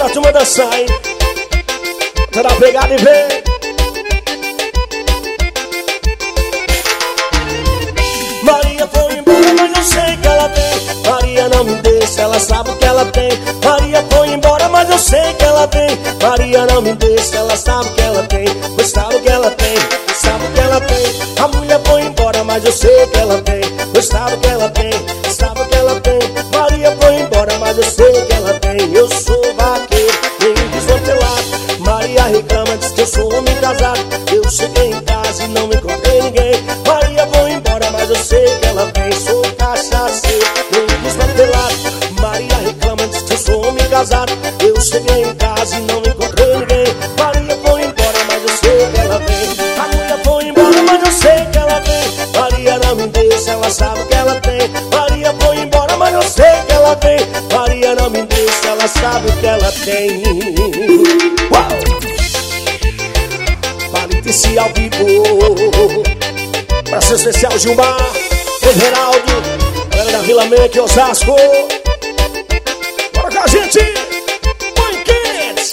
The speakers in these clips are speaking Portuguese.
pra turma dançar, hein? Tá na pegada e vem. Maria foi embora, mas eu sei que ela tem. Maria não me deixa, ela sabe o que ela tem. Maria foi embora, mas eu sei que ela tem. Maria não me deixa, ela sabe o que ela tem. Pois sabe o que ela tem, sabe o que ela tem. A mulher foi embora, mas eu sei que ela tem. Pois sabe o que ela tem, sabe o que ela tem. Maria foi embora, mas eu sei que ela tem. Eu sou vaqueiro, meio desmantelado. Maria reclama, diz que eu sou homem casado. Eu cheguei em casa e não encontrei ninguém. Maria foi embora, mas eu sei que ela tem. Sou cachaceiro, meio desmantelado. Maria reclama, diz que eu sou homem casado. Eu cheguei em casa e não encontrei ninguém. Maria foi embora, mas eu sei que ela tem. A mulher foi embora, mas eu sei que ela tem. Maria não me deixa, ela sabe o que ela tem. Maria foi embora, mas eu sei que ela tem. Maria não me deixa, ela sabe o que ela tem. Uau! Valentice ao vivo. Pra ser especial, Gilmar, Everaldo, galera da Vila Menque, Osasco. Bora com a gente! Põe quente!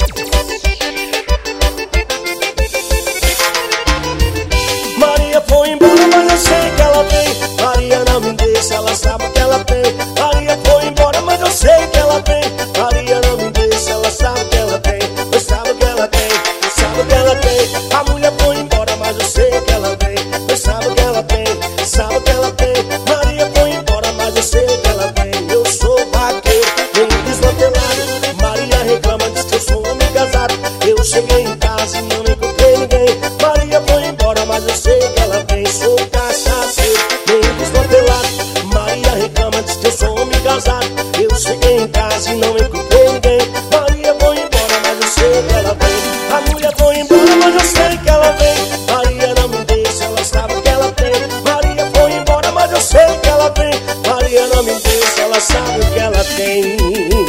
Maria foi embora, mas eu sei que ela tem. Maria não me deixa, ela sabe o que ela tem. Maria foi embora, mas eu sei que ela tem. Maria não me deixa, ela sabe o que ela tem. Eu sabe o que ela tem, sabe o que ela tem. A mulher foi embora, mas eu sei que ela tem. Eu sabe o que ela tem, sabe o que ela tem. Maria foi embora, mas eu sei que ela tem. Eu sou vaqueiro, meio desmantelado. Maria reclama, diz que eu sou homem casado. Eu cheguei em casa e não encontrei ninguém. Maria foi embora, mas eu sei que ela tem. Sou cachaceiro, meio desmantelado. Maria reclama, diz que eu sou homem casado. Eu cheguei em casa e não encontrei ninguém. Maria foi embora, mas eu sei que ela tem. A mulher foi embora, mas eu sei que ela vem. Maria não me deixa, ela sabe o que ela tem. Maria foi embora, mas eu sei que ela vem. Maria não me deixa, ela sabe o que ela tem.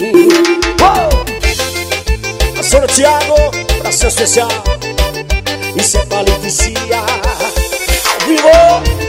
A Sônia Thiago, pra ser especial. Isso é Valentice ao vivo.